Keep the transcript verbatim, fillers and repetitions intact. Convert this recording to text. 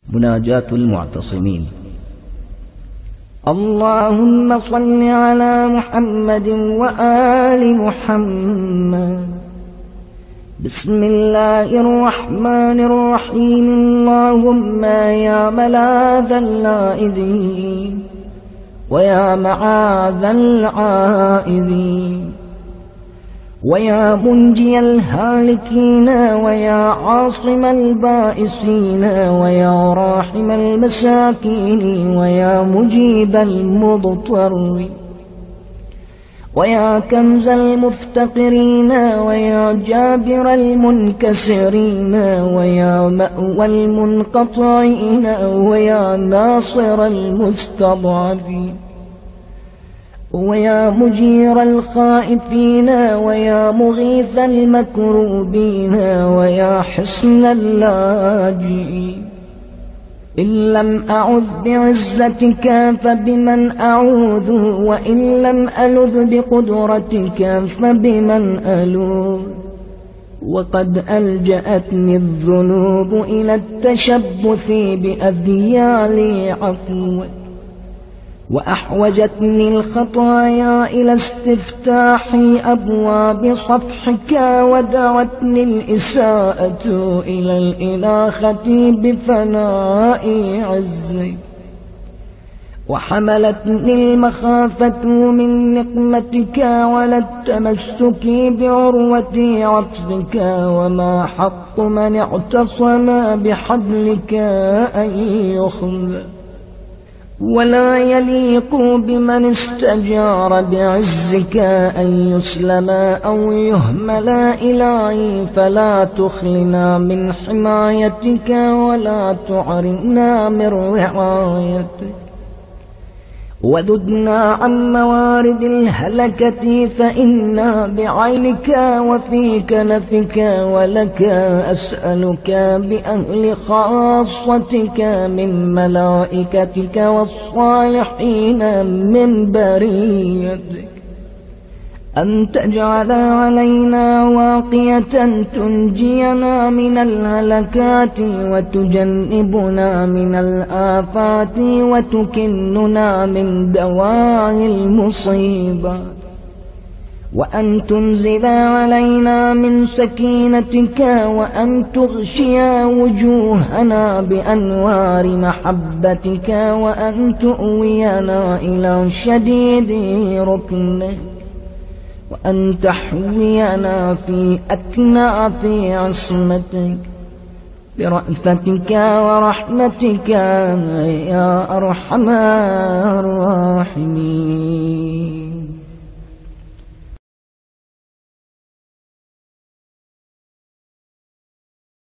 مناجاة المعتصمين. اللهم صل على محمد وآل محمد. بسم الله الرحمن الرحيم. اللهم يا ملاذ اللائذين ويا معاذ العائذين ويا منجي الهالكين ويا عاصم البائسين ويا راحم المساكين ويا مجيب المضطر ويا كنز المفتقرين ويا جابر المنكسرين ويا مأوى المنقطعين ويا ناصر المستضعفين ويا مجير الخائفين ويا مغيث المكروبين ويا حصن اللاجئين. إن لم أعوذ بعزتك فبمن أعوذ، وإن لم ألذ بقدرتك فبمن ألوذ. وقد ألجأتني الذنوب إلى التشبث بأذيال عفوك، وأحوجتني الخطايا إلى استفتاح أبواب صفحك، ودعتني الإساءة إلى الإناخة بفناء عزك، وحملتني المخافة من نقمتك ولا التمسك بعروة عطفك. وما حق من اعتصم بحبلك أن يخلى، ولا يليق بمن استجار بعزك أن يسلم أو يهمل. إلهي فلا تخلنا من حمايتك ولا تعرنا من رعايتك، وذدنا عن موارد الهلكة، فإنا بعينك وفي كنفك، ولك أسألك بأهل خاصتك من ملائكتك والصالحين من بريتك أن تجعل علينا واقية تنجينا من الهلكات، وتجنبنا من الآفات، وتكننا من دواعي المصيبات، وأن تنزل علينا من سكينتك، وأن تغشي وجوهنا بأنوار محبتك، وأن تؤوينا إلى شديد ركنك، وأن تحوينا في أكناف عصمتك برأفتك ورحمتك يا أرحم الراحمين.